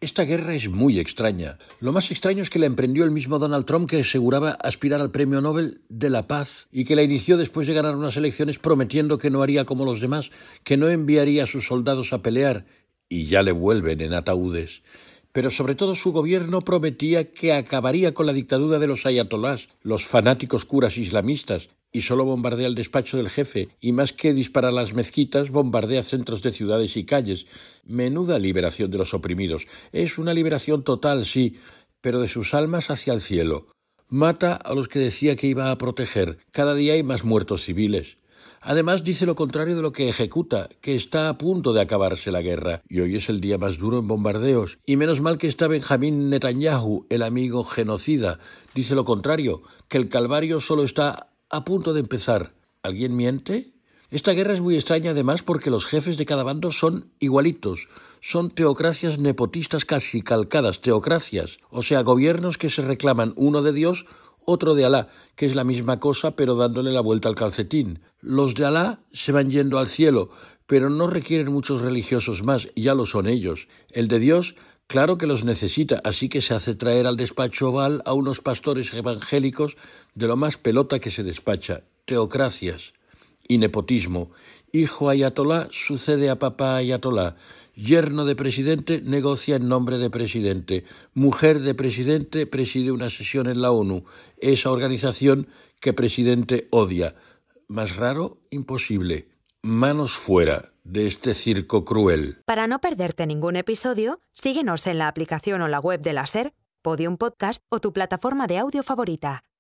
Esta guerra es muy extraña. Lo más extraño es que la emprendió el mismo Donald Trump, que aseguraba aspirar al Premio Nobel de la Paz y que la inició después de ganar unas elecciones prometiendo que no haría como los demás, que no enviaría a sus soldados a pelear, y ya le vuelven en ataúdes. Pero sobre todo su gobierno prometía que acabaría con la dictadura de los ayatolás, los fanáticos curas islamistas, y solo bombardea el despacho del jefe, y más que disparar a las mezquitas, bombardea centros de ciudades y calles. Menuda liberación de los oprimidos. Es una liberación total, sí, pero de sus almas hacia el cielo. Mata a los que decía que iba a proteger. Cada día hay más muertos civiles. Además, dice lo contrario de lo que ejecuta, que está a punto de acabarse la guerra, y hoy es el día más duro en bombardeos. Y menos mal que está Benjamín Netanyahu, el amigo genocida. Dice lo contrario, que el calvario solo está a punto de empezar. ¿Alguien miente? Esta guerra es muy extraña además porque los jefes de cada bando son igualitos. Son teocracias nepotistas casi calcadas, teocracias. O sea, gobiernos que se reclaman uno de Dios, otro de Alá, que es la misma cosa pero dándole la vuelta al calcetín. Los de Alá se van yendo al cielo, pero no requieren muchos religiosos más, ya lo son ellos. El de Dios, claro que los necesita, así que se hace traer al despacho oval a unos pastores evangélicos de lo más pelota que se despacha. Teocracias. Y nepotismo. Hijo ayatolá sucede a papá ayatolá. Yerno de presidente negocia en nombre de presidente. Mujer de presidente preside una sesión en la ONU, esa organización que presidente odia. Más raro, imposible. Manos fuera de este circo cruel. Para no perderte ningún episodio, síguenos en la aplicación o la web de la SER, Podium Podcast o tu plataforma de audio favorita.